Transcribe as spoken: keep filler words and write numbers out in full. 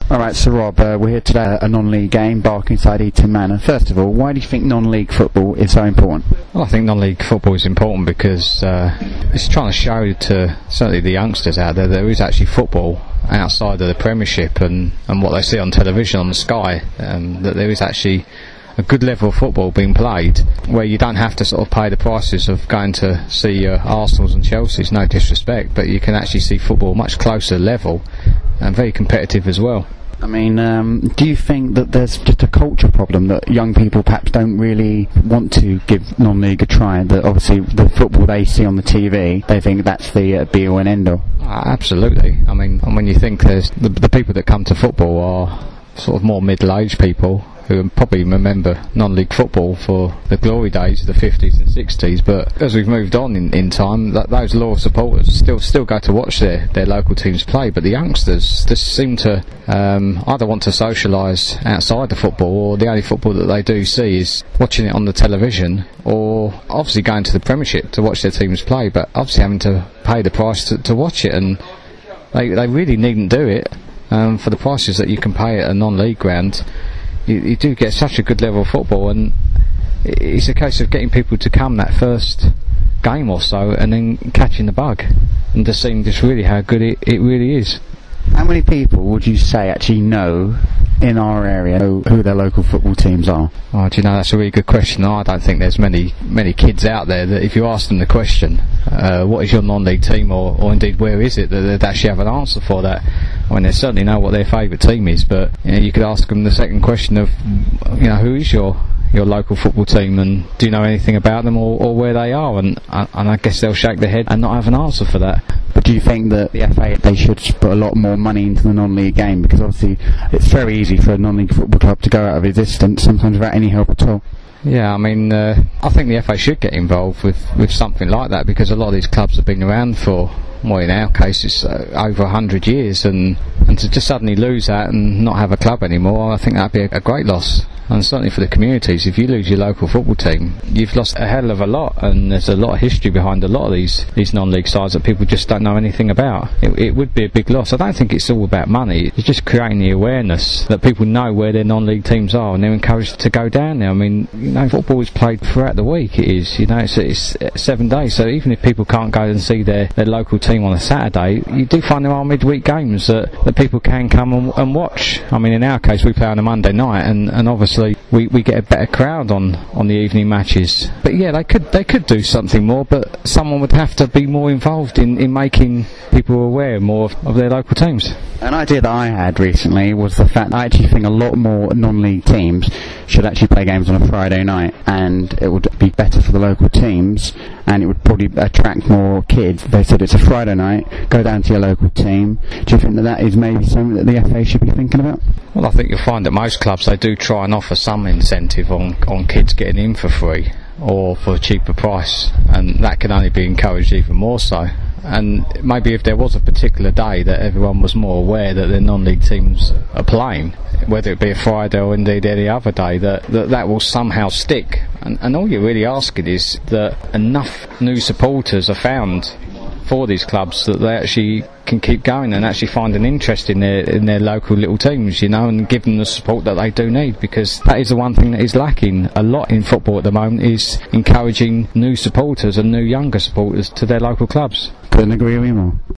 Alright, so Rob, uh, we're here today at a non-league game, Barkingside Eton Manor. First of all, why do you think non-league football is so important? Well, I think non-league football is important because uh, it's trying to show to certainly the youngsters out there there is actually football outside of the Premiership and, and what they see on television on the Sky, um, that there is actually a good level of football being played where you don't have to sort of pay the prices of going to see your Arsenals and Chelseas, no disrespect, but you can actually see football much closer level and very competitive as well. I mean, um, do you think that there's just a culture problem that young people perhaps don't really want to give non-league a try? That obviously the football they see on the T V, they think that's the uh, be-all and end-all. Uh, absolutely. I mean, when you think there's the, the people that come to football are sort of more middle-aged people who probably remember non-league football for the glory days of the fifties and sixties, but as we've moved on in, in time, that, those loyal supporters still still go to watch their, their local teams play, but the youngsters just seem to um, either want to socialise outside the football, or the only football that they do see is watching it on the television, or obviously going to the Premiership to watch their teams play, but obviously having to pay the price to, to watch it, and they, they really needn't do it um, for the prices that you can pay at a non-league ground. You, you do get such a good level of football, and it's a case of getting people to come that first game or so and then catching the bug and just seeing just really how good it, it really is. How many people would you say actually know in our area know who their local football teams are? Oh, do you know, that's a really good question. I don't think there's many many kids out there that if you ask them the question, uh, what is your non-league team, or, or indeed where is it, that they'd actually have an answer for that. I mean, they certainly know what their favourite team is, but you know, you could ask them the second question of, you know, who is your your local football team, and do you know anything about them, or, or where they are, and and I guess they'll shake their head and not have an answer for that. But do you think that the F A, they should put a lot more money into the non-league game, because obviously it's very easy for a non-league football club to go out of existence sometimes without any help at all? Yeah, I mean, uh, I think the F A should get involved with, with something like that, because a lot of these clubs have been around for, well, in our case, it's uh, over a hundred years, and, and to just suddenly lose that and not have a club anymore, I think that'd be a, a great loss. And certainly for the communities, if you lose your local football team, you've lost a hell of a lot, and there's a lot of history behind a lot of these these non-league sides that people just don't know anything about. It, it would be a big loss. I don't think it's all about money. It's just creating the awareness that people know where their non-league teams are, and they're encouraged to go down there. I mean, you know, football is played throughout the week. It is, you know, it's, it's seven days. So even if people can't go and see their, their local team on a Saturday, you do find there are midweek games that, that people can come and, and watch. I mean, in our case, we play on a Monday night, and, and obviously we, we get a better crowd on, on the evening matches. But yeah, they could they could do something more, but someone would have to be more involved in, in making people aware more of, of their local teams. An idea that I had recently was the fact I actually think a lot more non-league teams should actually play games on a Friday night, and it would be better for the local teams, and it would probably attract more kids. They said it's a Friday night, go down to your local team. Do you think that that is maybe something that the F A should be thinking about? Well, I think you'll find that most clubs, they do try and offer some incentive on, on kids getting in for free or for a cheaper price, and that can only be encouraged even more so. And maybe if there was a particular day that everyone was more aware that their non-league teams are playing, whether it be a Friday or indeed any other day, that that, that will somehow stick. And, and all you're really asking is that enough new supporters are found for these clubs that they actually can keep going and actually find an interest in their in their local little teams, you know, and give them the support that they do need, because that is the one thing that is lacking a lot in football at the moment, is encouraging new supporters and new younger supporters to their local clubs. Couldn't agree with you more.